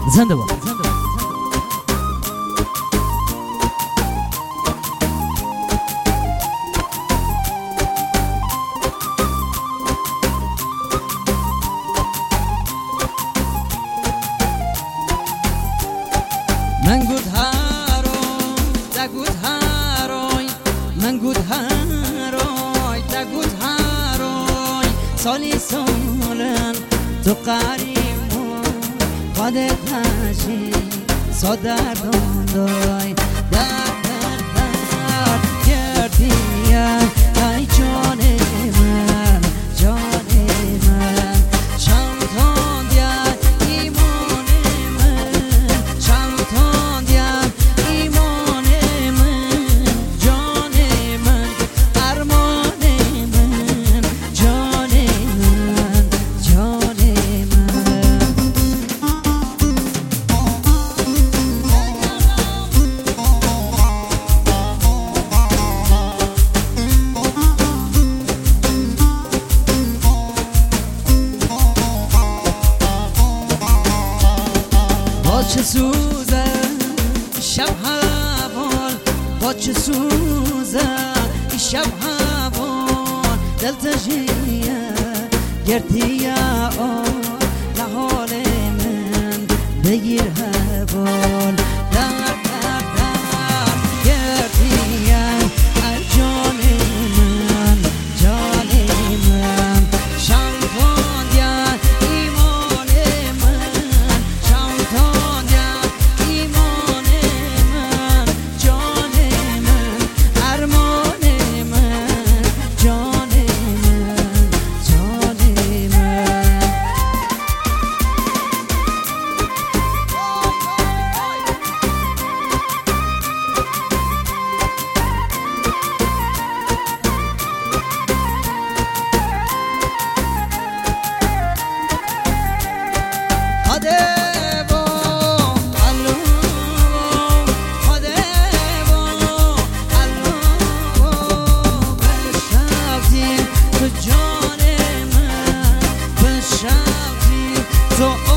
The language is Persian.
زنده باد. من گود هاروی دگود هاروی من گود هاروی دگود هاروی سالی سالن تو قریمون خودت نشی صدردان دای در کردیم ای جان من جان من شمتان دیا ایمان من شمتان دیا ایمان من جان من ارمان من جان من جان من با چه سوزه شب هوان با چه سوزه شب هوان دل تجیه گردیه آن لحال من بگیر هوان در گردیه ای جان من جان من شمتان دیا ایمان من شمتان دیا ایمان من جان من ارمان من جان من جان من تو